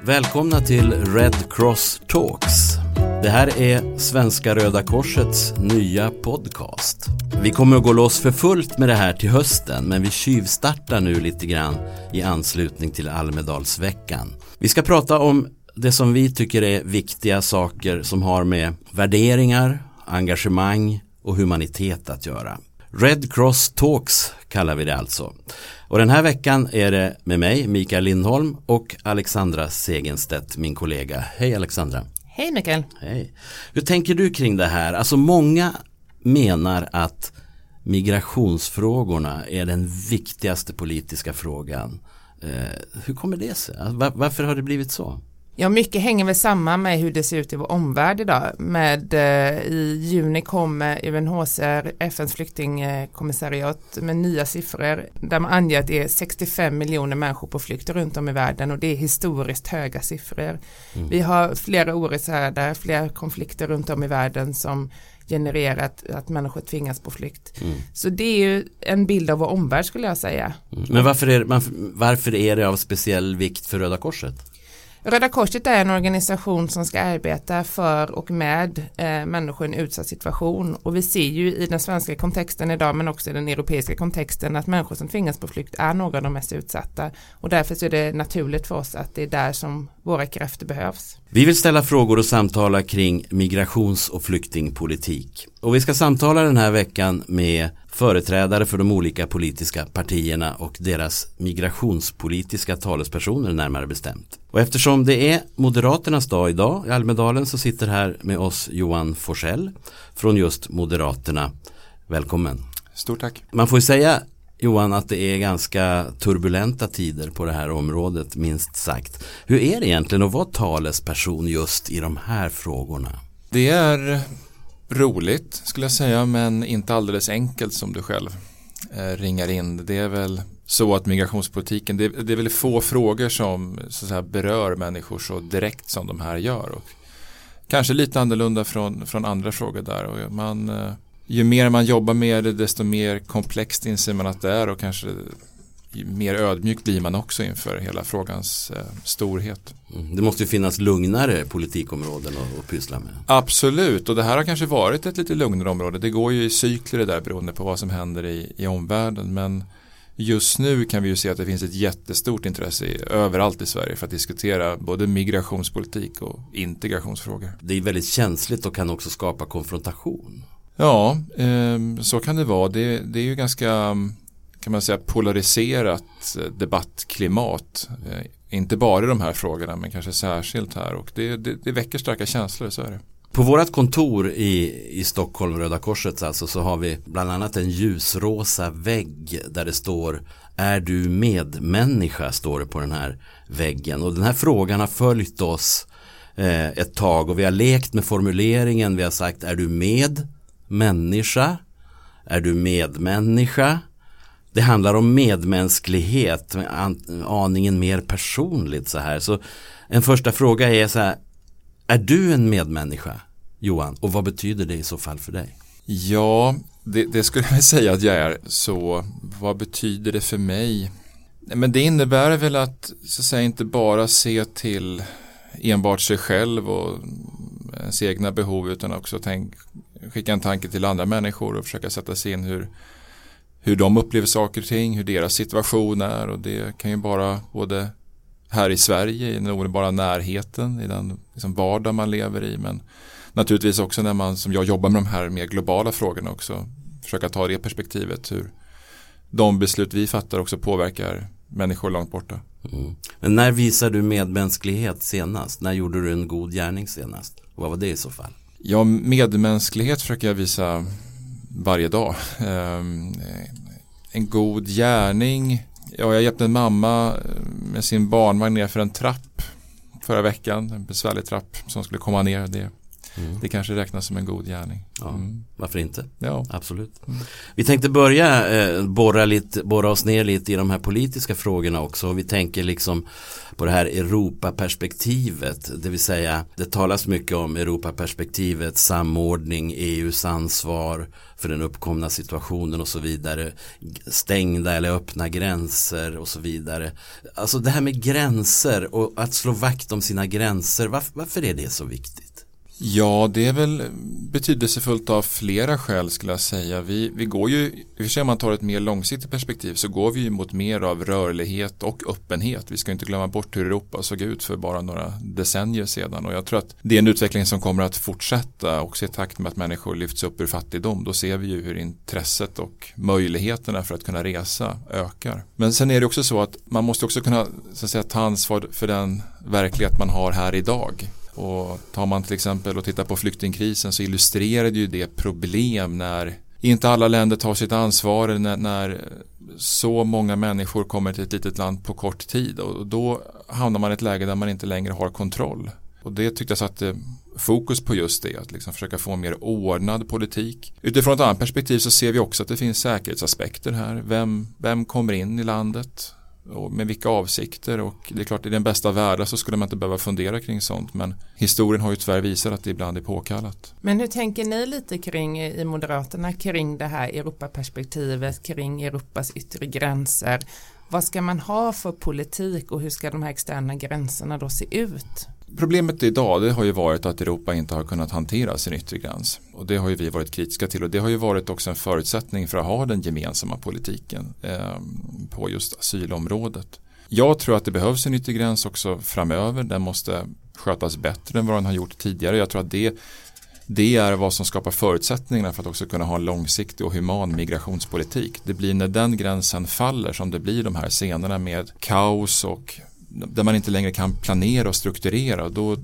Välkomna till Red Cross Talks. Det här är Svenska Röda Korsets nya podcast. Vi kommer att gå loss för fullt med det här till hösten, men vi tjuvstartar nu lite grann i anslutning till Almedalsveckan. Vi ska prata om det som vi tycker är viktiga saker som har med värderingar, engagemang och humanitet att göra. Red Cross Talks kallar vi det alltså. Och den här veckan är det med mig, Mikael Lindholm, och Alexandra Segenstedt, min kollega. Hej Alexandra. Hej Mikael. Hej. Hur tänker du kring det här? Alltså många menar att migrationsfrågorna är den viktigaste politiska frågan. Hur kommer det sig? Varför har det blivit så? Ja, mycket hänger väl samman med hur det ser ut i vår omvärld idag. I juni kommer UNHCR, FNs flyktingkommissariat, med nya siffror där man anger att det är 65 miljoner människor på flykt runt om i världen, och det är historiskt höga siffror. Vi har flera oroshärdar, flera konflikter runt om i världen som genererat att människor tvingas på flykt. Så det är ju en bild av vår omvärld, skulle jag säga. Men varför är det av speciell vikt för Röda Korset? Röda Korset är en organisation som ska arbeta för och med människor i en utsatt situation, och vi ser ju i den svenska kontexten idag, men också i den europeiska kontexten, att människor som tvingas på flykt är några av de mest utsatta, och därför så är det naturligt för oss att det är där som våra krafter behövs. Vi vill ställa frågor och samtala kring migrations- och flyktingpolitik, och vi ska samtala den här veckan med företrädare för de olika politiska partierna och deras migrationspolitiska talespersoner närmare bestämt. Och eftersom det är Moderaternas dag idag i Almedalen, så sitter här med oss Johan Forsell från just Moderaterna. Välkommen. Stort tack. Man får ju säga, Johan, att det är ganska turbulenta tider på det här området, minst sagt. Hur är det egentligen att vara talesperson just i de här frågorna? Det är roligt, skulle jag säga, men inte alldeles enkelt som du själv ringar in. Det är väl så att migrationspolitiken, det är väl få frågor som så att säga berör människor så direkt som de här gör, och kanske lite annorlunda från andra frågor där, och ju mer man jobbar med det, desto mer komplext inser man att det är, och kanske mer ödmjuk blir man också inför hela frågans storhet. Det måste ju finnas lugnare politikområden att pyssla med. Absolut, och det här har kanske varit ett lite lugnare område. Det går ju i cykler det där beroende på vad som händer i omvärlden, men just nu kan vi ju se att det finns ett jättestort intresse överallt i Sverige för att diskutera både migrationspolitik och integrationsfrågor. Det är väldigt känsligt och kan också skapa konfrontation. Ja, så kan det vara. Det är ju ganska, kan man säga, polariserat debattklimat. Inte bara i de här frågorna, men kanske särskilt här. Och det väcker starka känslor, så är det. På vårt kontor i Stockholm, Röda Korset alltså, så har vi bland annat en ljusrosa vägg där det står "Är du medmänniska?" står det på den här väggen. Och den här frågan har följt oss ett tag, och vi har lekt med formuleringen. Vi har sagt: är du medmänniska? Är du medmänniska? Det handlar om medmänsklighet, aningen mer personligt så här. Så en första fråga är så här: är du en medmänniska, Johan? Och vad betyder det i så fall för dig? Ja, det skulle jag säga att jag är. Så vad betyder det för mig? Men det innebär väl att, så att säga, inte bara se till enbart sig själv och ens egna behov, utan också skicka en tanke till andra människor och försöka sätta sig in hur de upplever saker och ting, hur deras situation är, och det kan ju bara både här i Sverige, i den omedelbara närheten, i den liksom vardag man lever i, men naturligtvis också när man, som jag, jobbar med de här mer globala frågorna också, försöka ta det perspektivet, hur de beslut vi fattar också påverkar människor långt borta. Men när visar du medmänsklighet senast? När gjorde du en god gärning senast? Och vad var det i så fall? Ja, medmänsklighet försöker jag visa varje dag. En god gärning. Ja, jag hjälpte en mamma med sin barnvagn ner för en trapp förra veckan. En besvärlig trapp som skulle komma ner. Det det kanske räknas som en god gärning. Ja, varför inte? Ja. Absolut. Vi tänkte börja borra oss ner lite i de här politiska frågorna också. Vi tänker liksom på det här Europaperspektivet, det vill säga det talas mycket om Europaperspektivet, samordning, EUs ansvar för den uppkomna situationen och så vidare, stängda eller öppna gränser och så vidare. Alltså det här med gränser och att slå vakt om sina gränser, varför är det så viktigt? Ja, det är väl betydelsefullt av flera skäl skulle jag säga. Vi går ju, i och för sig om man tar ett mer långsiktigt perspektiv så går vi ju mot mer av rörlighet och öppenhet. Vi ska inte glömma bort hur Europa såg ut för bara några decennier sedan och jag tror att det är en utveckling som kommer att fortsätta också i takt med att människor lyfts upp ur fattigdom. Då ser vi ju hur intresset och möjligheterna för att kunna resa ökar. Men sen är det också så att man måste också kunna så att säga, ta ansvar för den verklighet man har här idag. Och tar man till exempel och tittar på flyktingkrisen så illustrerade ju det problem när inte alla länder tar sitt ansvar när så många människor kommer till ett litet land på kort tid och då hamnar man i ett läge där man inte längre har kontroll. Och det tyckte jag satte fokus på just det, att liksom försöka få en mer ordnad politik. Utifrån ett annat perspektiv så ser vi också att det finns säkerhetsaspekter här. Vem kommer in i landet? Och med vilka avsikter, och det är klart i den bästa världen så skulle man inte behöva fundera kring sånt, men historien har ju tyvärr visat att det ibland är påkallat. Men hur tänker ni lite kring i Moderaterna kring det här Europaperspektivet, kring Europas yttre gränser? Vad ska man ha för politik och hur ska de här externa gränserna då se ut? Problemet idag det har ju varit att Europa inte har kunnat hantera sin yttre gräns. Och det har ju vi varit kritiska till och det har ju varit också en förutsättning för att ha den gemensamma politiken på just asylområdet. Jag tror att det behövs en yttre gräns också framöver. Den måste skötas bättre än vad den har gjort tidigare. Jag tror att det är vad som skapar förutsättningarna för att också kunna ha en långsiktig och human migrationspolitik. Det blir när den gränsen faller som det blir de här scenerna med kaos och där man inte längre kan planera och strukturera. Då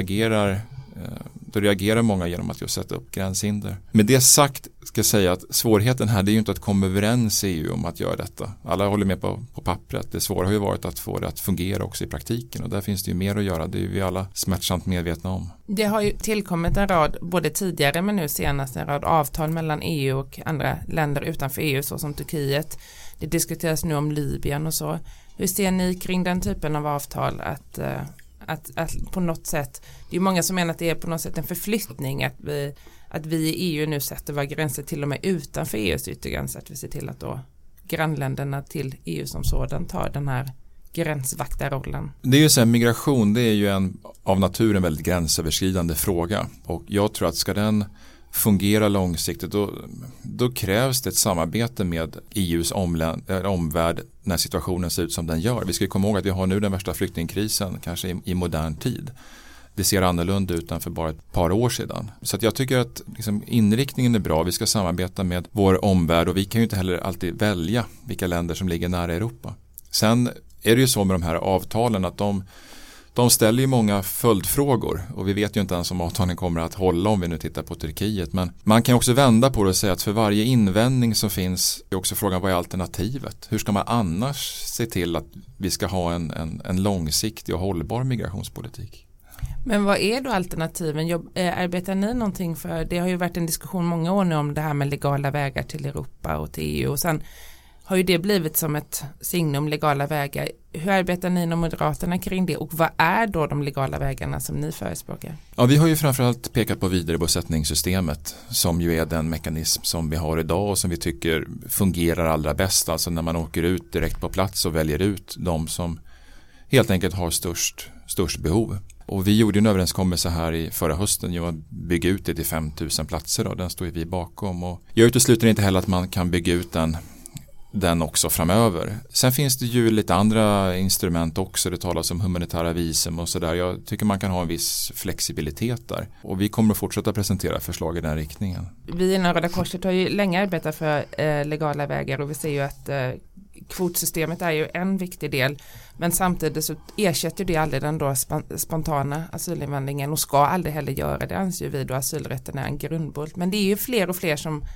reagerar många genom att just sätta upp gränshinder. Med det sagt ska jag säga att svårigheten här det är ju inte att komma överens i EU om att göra detta. Alla håller med på pappret. Det svåra har ju varit att få det att fungera också i praktiken och där finns det ju mer att göra. Det är vi alla smärtsamt medvetna om. Det har ju tillkommit en rad, både tidigare men nu senast en rad avtal mellan EU och andra länder utanför EU såsom Turkiet. Det diskuteras nu om Libyen och så. Hur ser ni kring den typen av avtal att på något sätt, det är ju många som menar att det är på något sätt en förflyttning att vi i EU nu sätter våra gränser till och med utanför EUs yttergräns, att vi ser till att då grannländerna till EU som sådan tar den här gränsvaktarrollen. Det är ju så här, migration det är ju en av naturen väldigt gränsöverskridande fråga och jag tror att ska den fungera långsiktigt då krävs det ett samarbete med EUs omvärld när situationen ser ut som den gör. Vi ska komma ihåg att vi har nu den värsta flyktingkrisen kanske i modern tid. Det ser annorlunda ut än för bara ett par år sedan. Så att jag tycker att liksom, inriktningen är bra. Vi ska samarbeta med vår omvärld och vi kan ju inte heller alltid välja vilka länder som ligger nära Europa. Sen är det ju så med de här avtalen att de ställer ju många följdfrågor och vi vet ju inte ens om avtalen kommer att hålla om vi nu tittar på Turkiet. Men man kan också vända på det och säga att för varje invändning som finns är också frågan vad är alternativet? Hur ska man annars se till att vi ska ha en långsiktig och hållbar migrationspolitik? Men vad är då alternativen? Arbetar ni någonting för? Det har ju varit en diskussion många år nu om det här med legala vägar till Europa och till EU och sen har ju det blivit som ett signum legala vägar. Hur arbetar ni inom Moderaterna kring det och vad är då de legala vägarna som ni förespråkar? Ja, vi har ju framförallt pekat på vidarebosättningssystemet som ju är den mekanism som vi har idag och som vi tycker fungerar allra bäst. Alltså när man åker ut direkt på plats och väljer ut de som helt enkelt har störst behov. Och vi gjorde en överenskommelse här i förra hösten ju att bygga ut det till 5 000 platser och den står vi bakom. Och jag utesluter inte heller att man kan bygga ut den också framöver. Sen finns det ju lite andra instrument också. Det talas om humanitära visum och sådär. Jag tycker man kan ha en viss flexibilitet där. Och vi kommer att fortsätta presentera förslag i den riktningen. Vi inom Röda Korset har ju länge arbetat för legala vägar och vi ser ju att kvotsystemet är ju en viktig del. Men samtidigt så ersätter det aldrig den då spontana asylinvandringen och ska aldrig heller göra det, anser vi då asylrätten är en grundbult. Men det är ju fler och fler som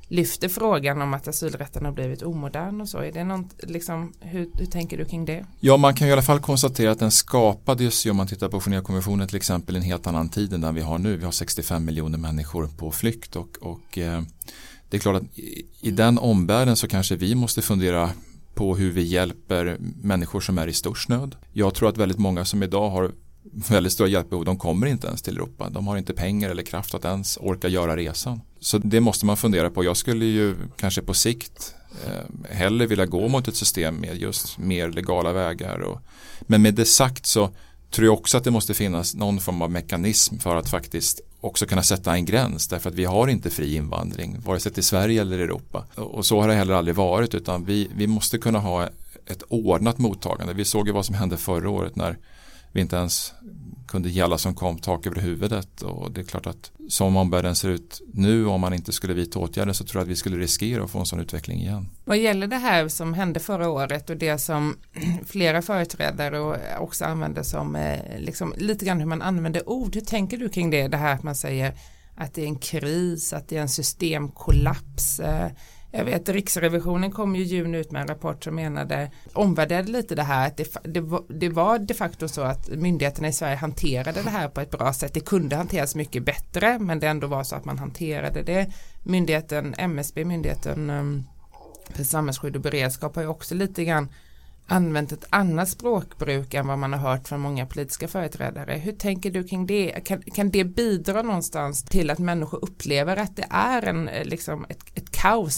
lyfter frågan om att asylrätten har blivit omodern och så. Är det något, liksom, hur tänker du kring det? Ja, man kan i alla fall konstatera att den skapades ju, om man tittar på Genèvekonventionen till exempel, en helt annan tid än den vi har nu. Vi har 65 miljoner människor på flykt och det är klart att i den omvärlden så kanske vi måste fundera på hur vi hjälper människor som är i störst nöd. Jag tror att väldigt många som idag har väldigt stora hjälpbehov, de kommer inte ens till Europa. De har inte pengar eller kraft att ens orka göra resan. Så det måste man fundera på. Jag skulle ju kanske på sikt hellre vilja gå mot ett system med just mer legala vägar. Men med det sagt så tror jag också att det måste finnas någon form av mekanism för att faktiskt också kunna sätta en gräns, därför att vi har inte fri invandring vare sig till Sverige eller Europa. Och så har det heller aldrig varit, utan vi måste kunna ha ett ordnat mottagande. Vi såg ju vad som hände förra året när vi inte ens kunde ge alla som kom tak över huvudet, och det är klart att som omvärlden ser ut nu, om man inte skulle vidta åtgärder, så tror jag att vi skulle riskera att få en sån utveckling igen. Vad gäller det här som hände förra året och det som flera företrädare och också använder som liksom, lite grann hur man använder ord, hur tänker du kring det här att man säger att det är en kris, att det är en systemkollaps? Jag vet, Riksrevisionen kom ju juni ut med en rapport som omvärderade lite det här, att det var de facto så att myndigheterna i Sverige hanterade det här på ett bra sätt. Det kunde hanteras mycket bättre, men det ändå var så att man hanterade det. Myndigheten MSB, Myndigheten för samhällsskydd och beredskap, har ju också lite grann använt ett annat språkbruk än vad man har hört från många politiska företrädare. Hur tänker du kring det? Kan det bidra någonstans till att människor upplever att det är ett kaos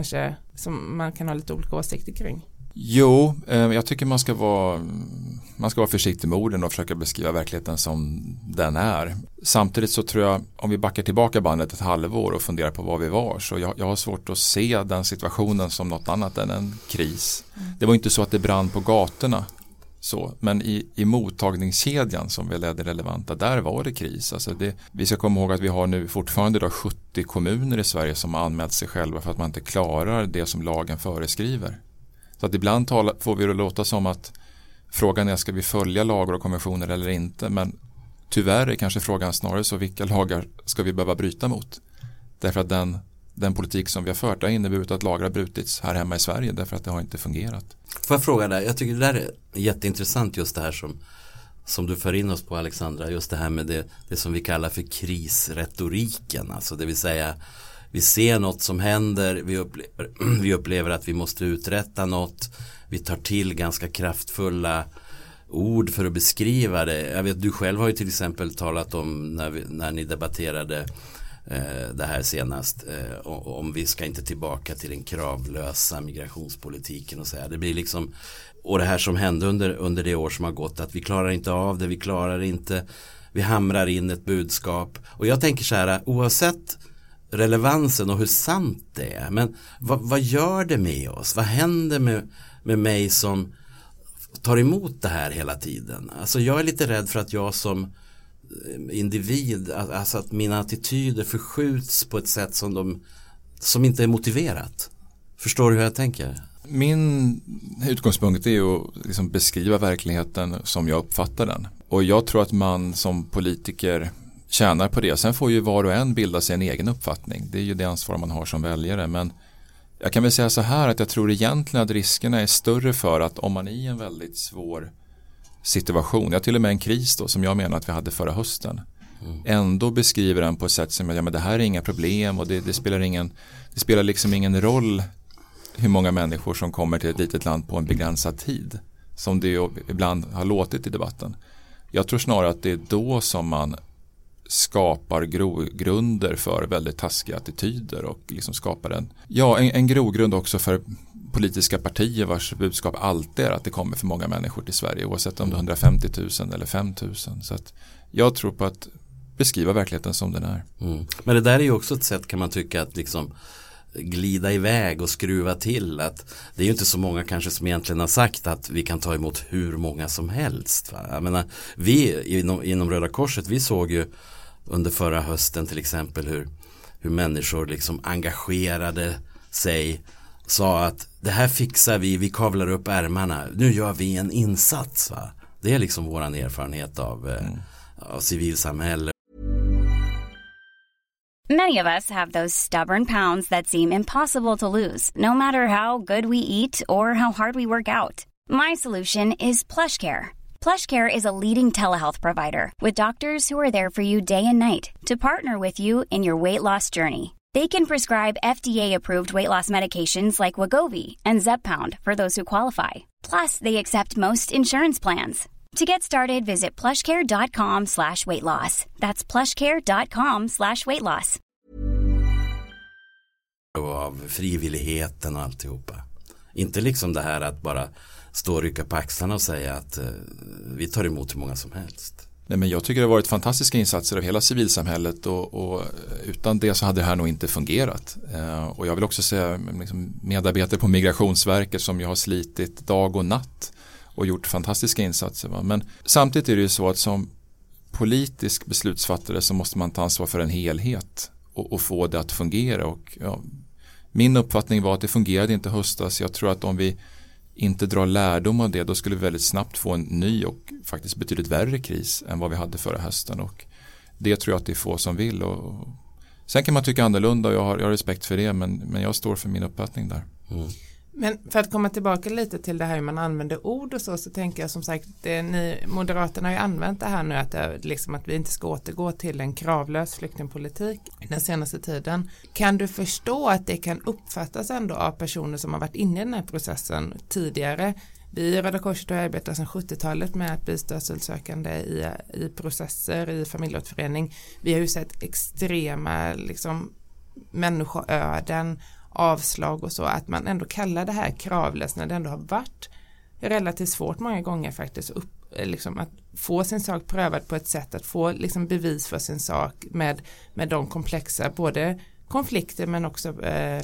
som man kan ha lite olika åsikter kring? Jo, jag tycker man ska vara försiktig med orden och försöka beskriva verkligheten som den är. Samtidigt så tror jag, om vi backar tillbaka bandet ett halvår och funderar på vad vi var, så jag har svårt att se den situationen som något annat än en kris. Det var inte så att det brann på gatorna, men i mottagningskedjan som väl är det relevanta, där var det kris. Alltså vi ska komma ihåg att vi har nu fortfarande 70 kommuner i Sverige som har anmält sig själva för att man inte klarar det som lagen föreskriver. Så att ibland får vi det låta som att frågan är, ska vi följa lagar och konventioner eller inte, men tyvärr är kanske frågan snarare så, vilka lagar ska vi behöva bryta mot? Därför att den politik som vi har fört har inneburit att lagar har brutits här hemma i Sverige därför att det har inte fungerat. Får jag fråga dig, jag tycker det där är jätteintressant, just det här som du för in oss på, Alexandra, just det här med det som vi kallar för krisretoriken, alltså det vill säga vi ser något som händer, vi upplever att vi måste uträtta något, vi tar till ganska kraftfulla ord för att beskriva det. Jag vet, du själv har ju till exempel talat om när ni debatterade det här senast, om vi ska inte tillbaka till den kravlösa migrationspolitiken och så här. Det blir liksom, och det här som hände under det år som har gått, att vi klarar inte av det, vi hamrar in ett budskap. Och jag tänker så här, oavsett relevansen och hur sant det är, men vad gör det med oss? Vad händer med mig som tar emot det här hela tiden? Alltså jag är lite rädd för att jag som individ, alltså att mina attityder förskjuts på ett sätt som inte är motiverat. Förstår du hur jag tänker? Min utgångspunkt är ju att liksom beskriva verkligheten som jag uppfattar den. Och jag tror att man som politiker tjänar på det. Sen får ju var och en bilda sig en egen uppfattning. Det är ju det ansvar man har som väljare. Men jag kan väl säga så här, att jag tror egentligen att riskerna är större för att om man är i en väldigt svår situation, ja, till och med en kris då, som jag menar att vi hade förra hösten, ändå beskriver den på ett sätt som, ja, men det här är inga problem och det spelar liksom ingen roll hur många människor som kommer till ett litet land på en begränsad tid, som det ju ibland har låtit i debatten. Jag tror snarare att det är då som man skapar grogrunder för väldigt taskiga attityder och liksom skapar en grogrund också för politiska partier vars budskap alltid är att det kommer för många människor till Sverige, oavsett om det är 150 000 eller 5 000. Så att jag tror på att beskriva verkligheten som den är. Men det där är ju också ett sätt, kan man tycka, att liksom glida iväg och skruva till. Att det är ju inte så många kanske som egentligen har sagt att vi kan ta emot hur många som helst. Va? Jag menar, vi inom Röda Korset, vi såg ju under förra hösten till exempel hur människor liksom engagerade sig, sa att det här fixar vi kavlar upp ärmarna, nu gör vi en insats. Va? Det är liksom våran erfarenhet av civilsamhälle. Many of us have those stubborn pounds that seem impossible to lose, no matter how good we eat or how hard we work out. My solution is PlushCare. PlushCare is a leading telehealth provider with doctors who are there for you day and night to partner with you in your weight loss journey. They can prescribe FDA-approved weight loss medications like Wegovy and Zepbound for those who qualify. Plus, they accept most insurance plans. To get started, visit plushcare.com/weightloss. That's plushcare.com/weightloss. Av frivilligheten och alltihopa. Inte liksom det här att bara stå och rycka på axlarna och säga att vi tar emot hur många som helst. Nej, men jag tycker det har varit fantastiska insatser av hela civilsamhället och utan det så hade det här nog inte fungerat. Och jag vill också säga liksom, medarbetare på Migrationsverket som ju har slitit dag och natt och gjort fantastiska insatser. Va? Men samtidigt är det ju så att som politisk beslutsfattare så måste man ta ansvar för en helhet och få det att fungera. Och, ja, min uppfattning var att det fungerade inte höstas. Jag tror att om vi inte drar lärdom av det, då skulle vi väldigt snabbt få en ny och faktiskt betydligt värre kris än vad vi hade förra hösten. Och det tror jag att det är få som vill. Och sen kan man tycka annorlunda och jag har respekt för det, men jag står för min uppfattning där. Mm. Men för att komma tillbaka lite till det här hur man använder ord och så tänker jag som sagt, ni Moderaterna har ju använt det här nu att vi inte ska återgå till en kravlös flyktingpolitik den senaste tiden. Kan du förstå att det kan uppfattas ändå av personer som har varit inne i den här processen tidigare? Vi i Röda Korset har arbetat sedan 70-talet med att bistå asylsökande i processer, i familjeåterförening. Vi har ju sett extrema människoöden, avslag och så, att man ändå kallar det här kravlöst när det ändå har varit relativt svårt många gånger faktiskt att få sin sak prövad på ett sätt att få bevis för sin sak med de komplexa både konflikter men också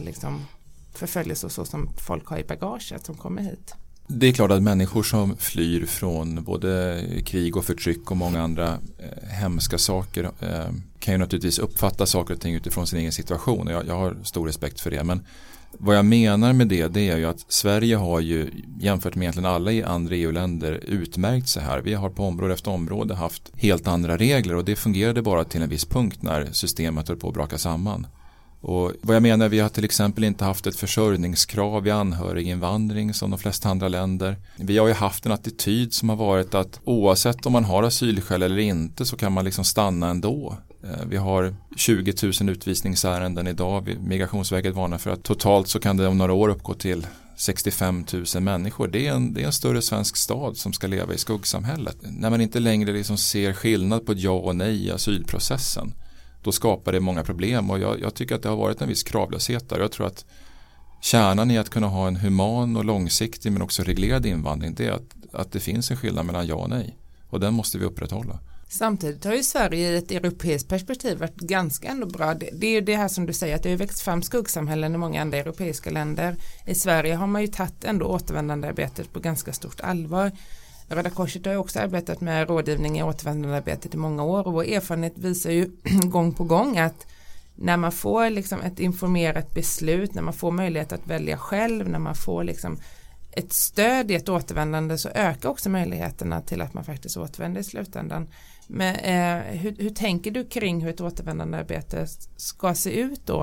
förföljelse och så som folk har i bagaget som kommer hit. Det är klart att människor som flyr från både krig och förtryck och många andra hemska saker kan ju naturligtvis uppfatta saker och ting utifrån sin egen situation. Jag har stor respekt för det. Men vad jag menar med det är ju att Sverige har ju jämfört med egentligen alla andra EU-länder utmärkt sig här. Vi har på område efter område haft helt andra regler och det fungerade bara till en viss punkt när systemet höll på att braka samman. Och vad jag menar, vi har till exempel inte haft ett försörjningskrav vid anhöriginvandring som de flesta andra länder. Vi har ju haft en attityd som har varit att oavsett om man har asylskäl eller inte så kan man stanna ändå. Vi har 20 000 utvisningsärenden idag. Migrationsverket varnar för att totalt så kan det om några år uppgå till 65 000 människor. Det är en större svensk stad som ska leva i skuggsamhället. När man inte längre ser skillnad på ett ja och nej i asylprocessen, då skapar det många problem och jag tycker att det har varit en viss kravlöshet där. Jag tror att kärnan i att kunna ha en human och långsiktig men också reglerad invandring, det är att det finns en skillnad mellan ja och nej och den måste vi upprätthålla. Samtidigt har ju Sverige i ett europeiskt perspektiv varit ganska ändå bra. Det är ju det här som du säger att det har växt fram skuggsamhällen i många andra europeiska länder. I Sverige har man ju tagit ändå återvändandearbetet på ganska stort allvar. Röda Korset har ju också arbetat med rådgivning i återvändandearbetet i många år och vår erfarenhet visar ju gång på gång att när man får ett informerat beslut, när man får möjlighet att välja själv, när man får ett stöd i ett återvändande så ökar också möjligheterna till att man faktiskt återvänder i slutändan. Men hur tänker du kring hur ett återvändandearbete ska se ut då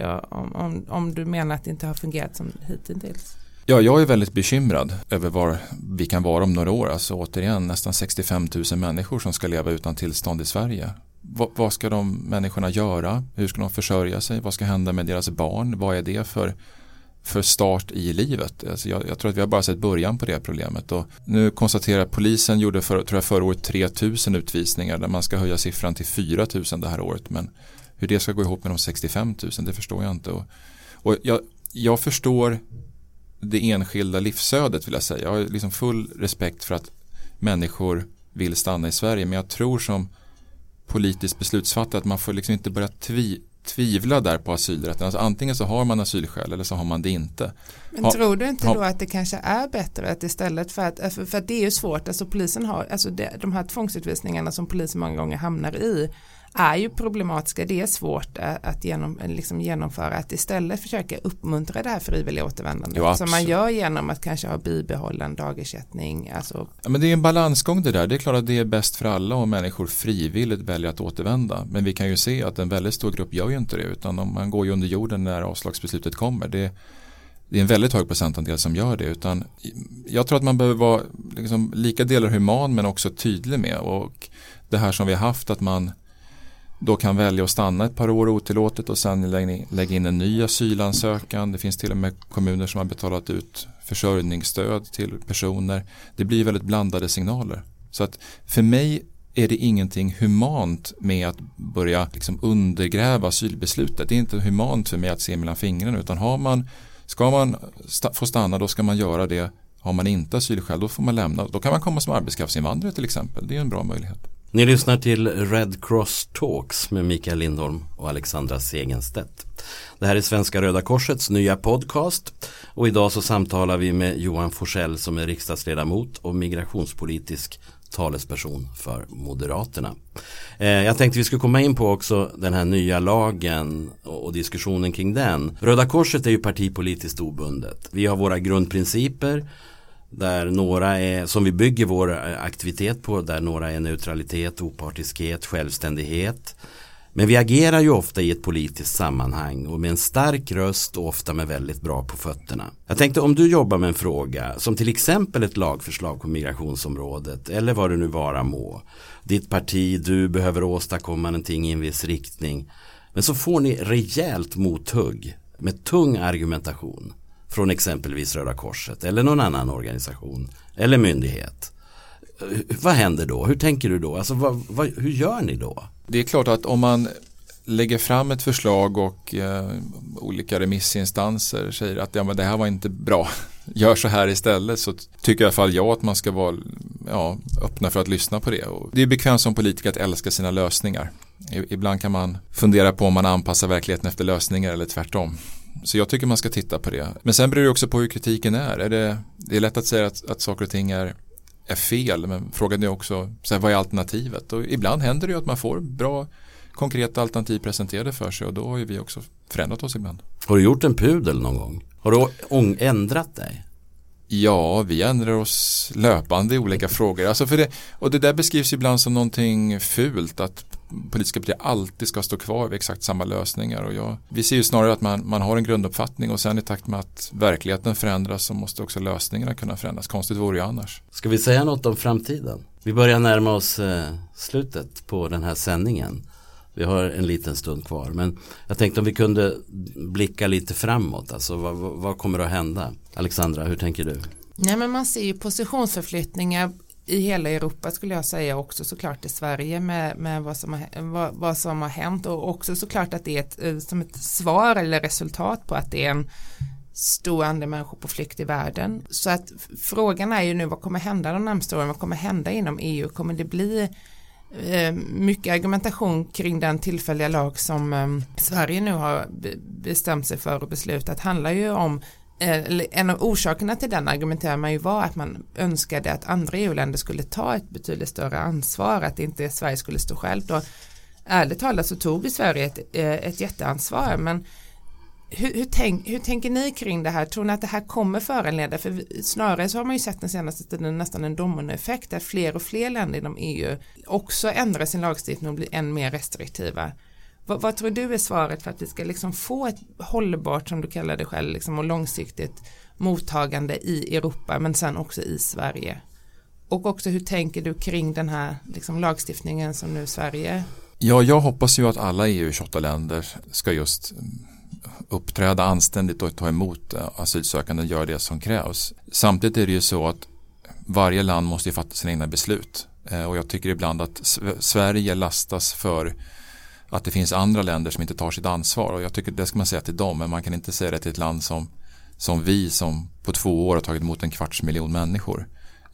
om du menar att det inte har fungerat som hittills? Ja, jag är väldigt bekymrad över var vi kan vara om några år. Alltså återigen nästan 65 000 människor som ska leva utan tillstånd i Sverige. Vad ska de människorna göra? Hur ska de försörja sig? Vad ska hända med deras barn? Vad är det för start i livet? Alltså jag tror att vi har bara sett början på det problemet. Och nu konstaterar att polisen gjorde förra året 3 000 utvisningar där man ska höja siffran till 4 000 det här året. Men hur det ska gå ihop med de 65 000, det förstår jag inte. Och jag förstår det enskilda livsödet vill jag säga. Jag har full respekt för att människor vill stanna i Sverige, men jag tror som politiskt beslutsfattare att man får inte börja tvivla där på asylrätten. Alltså antingen så har man asylskäl eller så har man det inte. Men tror du inte då att det kanske är bättre att istället för att det är ju svårt, alltså polisen har, de här tvångsutvisningarna som polisen många gånger hamnar i, är ju problematiska. Det är svårt att genomföra, att istället försöka uppmuntra det här frivilliga återvändandet som man gör genom att kanske ha bibehållen dagersättning. Alltså. Ja, men det är en balansgång det där. Det är klart att det är bäst för alla om människor frivilligt väljer att återvända. Men vi kan ju se att en väldigt stor grupp gör ju inte det, utan om man går ju under jorden när avslagsbeslutet kommer. Det är en väldigt hög procentandel som gör det, utan jag tror att man behöver vara liksom lika delar human men också tydlig med, och det här som vi har haft, att man då kan välja att stanna ett par år otillåtet och sen lägga in en ny asylansökan. Det finns till och med kommuner som har betalat ut försörjningsstöd till personer. Det blir väldigt blandade signaler. Så att för mig är det ingenting humant med att börja liksom undergräva asylbeslutet. Det är inte humant för mig att se mellan fingrarna, utan ska man få stanna, då ska man göra det. Har man inte asylskäl, då får man lämna. Då kan man komma som arbetskraftsinvandrare till exempel. Det är en bra möjlighet. Ni lyssnar till Red Cross Talks med Mikael Lindholm och Alexandra Segenstedt. Det här är Svenska Röda Korsets nya podcast, och idag så samtalar vi med Johan Forssell som är riksdagsledamot och migrationspolitisk talesperson för Moderaterna. Jag tänkte vi skulle komma in på också den här nya lagen och diskussionen kring den. Röda Korset är ju partipolitiskt obundet. Vi har våra grundprinciper där några är, som vi bygger vår aktivitet på, där några är neutralitet, opartiskhet, självständighet. Men vi agerar ju ofta i ett politiskt sammanhang och med en stark röst och ofta med väldigt bra på fötterna. Jag tänkte, om du jobbar med en fråga som till exempel ett lagförslag på migrationsområdet eller vad det nu vara må. Ditt parti, du behöver åstadkomma någonting i en viss riktning. Men så får ni rejält mothugg med tung argumentation från exempelvis Röda Korset eller någon annan organisation eller myndighet. Vad händer då? Hur tänker du då? Alltså, hur gör ni då? Det är klart att om man lägger fram ett förslag och olika remissinstanser säger att men det här var inte bra, gör så här istället, så tycker i alla fall jag att man ska vara öppna för att lyssna på det. Och det är bekvämt som politiker att älska sina lösningar. Ibland kan man fundera på om man anpassar verkligheten efter lösningar eller tvärtom. Så jag tycker man ska titta på det. Men sen beror det också på hur kritiken är. Det är lätt att säga att saker och ting är fel, men frågan är också vad är alternativet? Och ibland händer det ju att man får bra konkreta alternativ presenterade för sig, och då har ju vi också förändrat oss ibland. Har du gjort en pudel någon gång? Har du ändrat dig? Ja, vi ändrar oss löpande i olika frågor. Alltså och det där beskrivs ibland som någonting fult, att politiska partier alltid ska stå kvar vid exakt samma lösningar. Och vi ser ju snarare att man har en grunduppfattning, och sen i takt med att verkligheten förändras så måste också lösningarna kunna förändras. Konstigt vore ju annars. Ska vi säga något om framtiden? Vi börjar närma oss slutet på den här sändningen. Vi har en liten stund kvar, men jag tänkte om vi kunde blicka lite framåt. Alltså vad kommer att hända? Alexandra, hur tänker du? Nej, men man ser ju positionsförflyttningar i hela Europa, skulle jag säga, också såklart i Sverige med vad som har hänt, och också såklart att det är som ett svar eller resultat på att det är en stor andel människor på flykt i världen. Så att frågan är ju nu, vad kommer hända de närmaste åren? Vad kommer hända inom EU? Kommer det bli mycket argumentation kring den tillfälliga lag som Sverige nu har bestämt sig för och beslutat? Handlar ju om en av orsakerna till den argumenterar man ju var att man önskade att andra EU-länder skulle ta ett betydligt större ansvar, att inte Sverige skulle stå självt. Och ärligt talat så tog Sverige ett jätteansvar, men hur tänker ni kring det här? Tror ni att det här kommer föranleda? För snarare så har man ju sett den senaste tiden nästan en dominoeffekt där fler och fler länder inom EU också ändrar sin lagstiftning och blir än mer restriktiva. Vad tror du är svaret för att vi ska liksom få ett hållbart, som du kallar det själv, liksom, och långsiktigt mottagande i Europa, men sen också i Sverige? Och också, hur tänker du kring den här liksom, lagstiftningen som nu Sverige? Ja, jag hoppas ju att alla EU-28-länder ska just uppträda anständigt och ta emot asylsökande och göra det som krävs. Samtidigt är det ju så att varje land måste ju fatta sina egna beslut. Och jag tycker ibland att Sverige lastas för att det finns andra länder som inte tar sitt ansvar. Och jag tycker det ska man säga till dem, men man kan inte säga det till ett land som vi, som på 2 år har tagit emot 250 000 människor.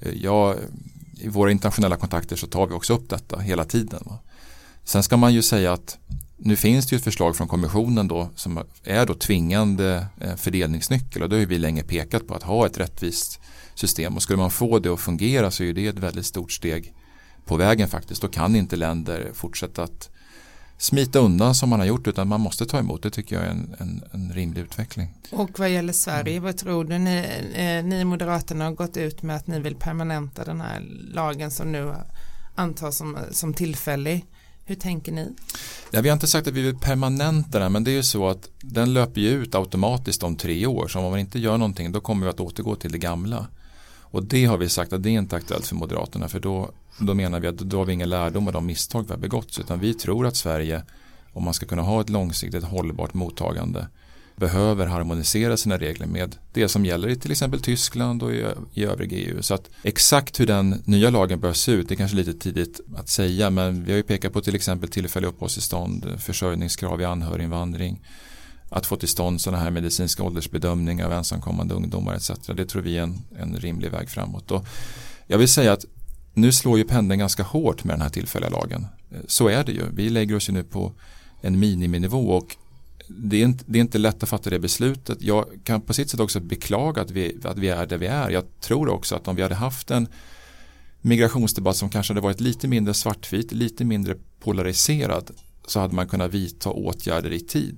I våra internationella kontakter så tar vi också upp detta hela tiden. Sen ska man ju säga att nu finns det ju ett förslag från kommissionen då, som är då tvingande fördelningsnyckel, och då har vi länge pekat på att ha ett rättvist system, och skulle man få det att fungera så är det ett väldigt stort steg på vägen faktiskt. Då kan inte länder fortsätta att smita undan som man har gjort, utan man måste ta emot. Det tycker jag är en rimlig utveckling. Och vad gäller Sverige, vad tror du? Ni Moderaterna har gått ut med att ni vill permanenta den här lagen som nu antas som tillfällig. Hur tänker ni? Ja, vi har inte sagt att vi vill permanenta den, men det är ju så att den löper ju ut automatiskt om 3 år. Så om man inte gör någonting, då kommer vi att återgå till det gamla. Och det har vi sagt att det är inte aktuellt för Moderaterna, för då menar vi att då har vi ingen lärdom av de misstag vi har begått. Utan vi tror att Sverige, om man ska kunna ha ett långsiktigt hållbart mottagande, behöver harmonisera sina regler med det som gäller i till exempel Tyskland och i övriga EU. Så att exakt hur den nya lagen bör se ut, det är kanske lite tidigt att säga, men vi har ju pekat på till exempel tillfälliga uppehållstillstånd, försörjningskrav i anhöriginvandring, att få till stånd sådana här medicinska åldersbedömningar av ensamkommande ungdomar etc. Det tror vi är en rimlig väg framåt. Och jag vill säga att nu slår ju pendeln ganska hårt med den här tillfälliga lagen. Så är det ju. Vi lägger oss ju nu på en miniminivå och det är inte lätt att fatta det beslutet. Jag kan på sitt sätt också beklaga att vi är där vi är. Jag tror också att om vi hade haft en migrationsdebatt som kanske hade varit lite mindre svartvit, lite mindre polariserad, så hade man kunnat vidta åtgärder i tid.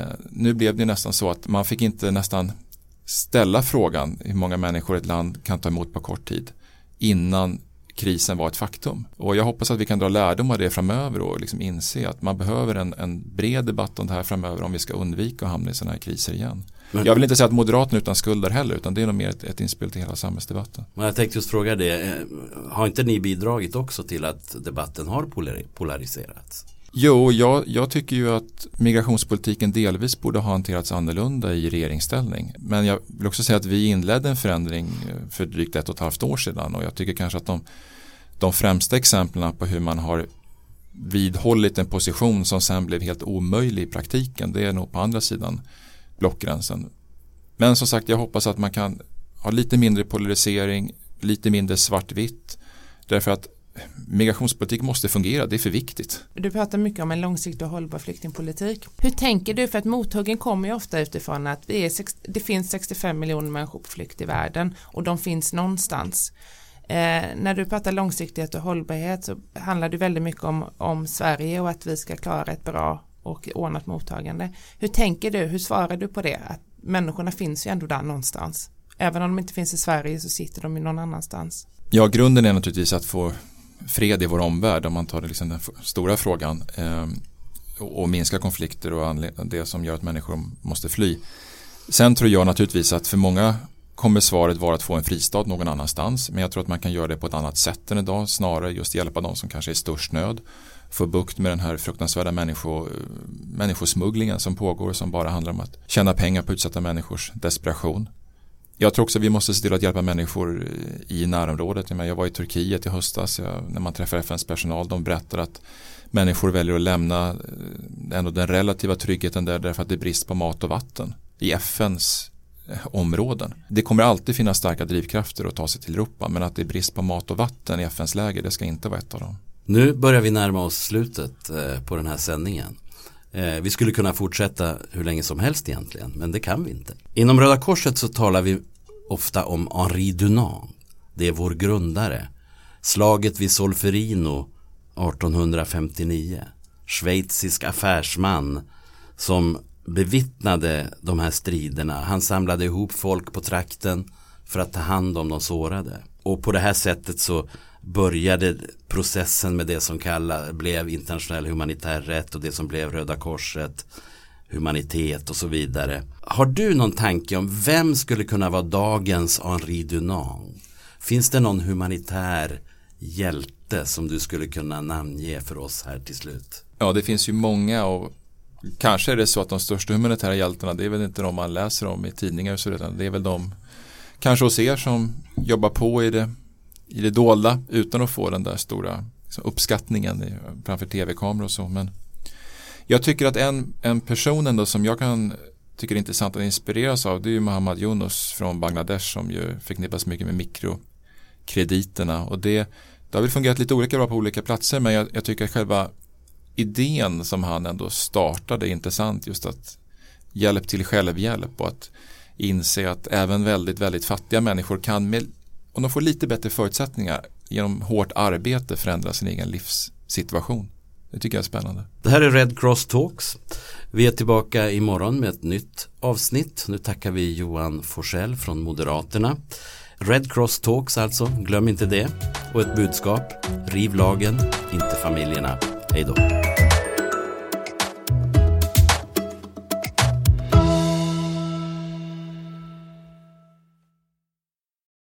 Nu blev det nästan så att man fick inte nästan ställa frågan hur många människor ett land kan ta emot på kort tid innan krisen var ett faktum. Och jag hoppas att vi kan dra lärdom av det framöver och liksom inse att man behöver en bred debatt om det här framöver om vi ska undvika att hamna i sådana här kriser igen. Men jag vill inte säga att Moderaterna utan skulder heller, utan det är nog mer ett inspel till hela samhällsdebatten. Men jag tänkte just fråga det, har inte ni bidragit också till att debatten har polariserats? Jo, jag tycker ju att migrationspolitiken delvis borde ha hanterats annorlunda i regeringsställning. Men jag vill också säga att vi inledde en förändring för drygt 1,5 år sedan, och jag tycker kanske att de främsta exemplen på hur man har vidhållit en position som sen blev helt omöjlig i praktiken, det är nog på andra sidan blockgränsen. Men som sagt, jag hoppas att man kan ha lite mindre polarisering, lite mindre svartvitt, därför att migrationspolitik måste fungera, det är för viktigt. Du pratar mycket om en långsiktig och hållbar flyktingpolitik. Hur tänker du? För att mothuggen kommer ju ofta utifrån att det finns 65 miljoner människor på flykt i världen och de finns någonstans. När du pratar långsiktighet och hållbarhet så handlar det väldigt mycket om Sverige och att vi ska klara ett bra och ordnat mottagande. Hur tänker du? Hur svarar du på det? Att människorna finns ju ändå där någonstans. Även om de inte finns i Sverige så sitter de ju någon annanstans. Ja, grunden är naturligtvis att få fred i vår omvärld, om man tar liksom den stora frågan, och minska konflikter och det som gör att människor måste fly. Sen tror jag naturligtvis att för många kommer svaret vara att få en fristad någon annanstans, men jag tror att man kan göra det på ett annat sätt än idag, snarare just hjälpa de som kanske är i störst nöd, få bukt med den här fruktansvärda människosmugglingen som pågår, som bara handlar om att tjäna pengar på utsatta människors desperation. Jag tror också att vi måste se till att hjälpa människor i närområdet. Jag var i Turkiet i höstas, när man träffar FNs personal, de berättar att människor väljer att lämna ändå den relativa tryggheten där därför att det är brist på mat och vatten i FNs områden. Det kommer alltid finnas starka drivkrafter att ta sig till Europa, men att det är brist på mat och vatten i FNs läger, det ska inte vara ett av dem. Nu börjar vi närma oss slutet på den här sändningen. Vi skulle kunna fortsätta hur länge som helst egentligen, men det kan vi inte. Inom Röda Korset så talar vi ofta om Henri Dunant. Det är vår grundare. Slaget vid Solferino 1859. Schweizisk affärsman som bevittnade de här striderna. Han samlade ihop folk på trakten för att ta hand om de sårade. Och på det här sättet så började processen med det som blev internationell humanitär rätt och det som blev Röda Korset, humanitet och så vidare. Har du någon tanke om vem skulle kunna vara dagens Henri Dunant? Finns det någon humanitär hjälte som du skulle kunna namnge för oss här till slut? Ja, det finns ju många, och kanske är det så att de största humanitära hjältarna, det är väl inte de man läser om i tidningar och så vidare. Det är väl de kanske hos er som jobbar på i det dolda utan att få den där stora uppskattningen framför tv-kameror och så. Men jag tycker att en person ändå som jag tycker är intressant att inspireras av, det är ju Muhammad Yunus från Bangladesh, som ju förknippas mycket med mikrokrediterna, och det har väl fungerat lite olika bra på olika platser, men jag tycker att själva idén som han ändå startade är intressant, just att hjälp till självhjälp och att inse att även väldigt, väldigt fattiga människor kan, om de får lite bättre förutsättningar, genom hårt arbete förändra sin egen livssituation. Det tycker jag är spännande. Det här är Red Cross Talks. Vi är tillbaka imorgon med ett nytt avsnitt. Nu tackar vi Johan Forsell från Moderaterna. Red Cross Talks alltså, glöm inte det. Och ett budskap, riv lagen, inte familjerna. Hej då.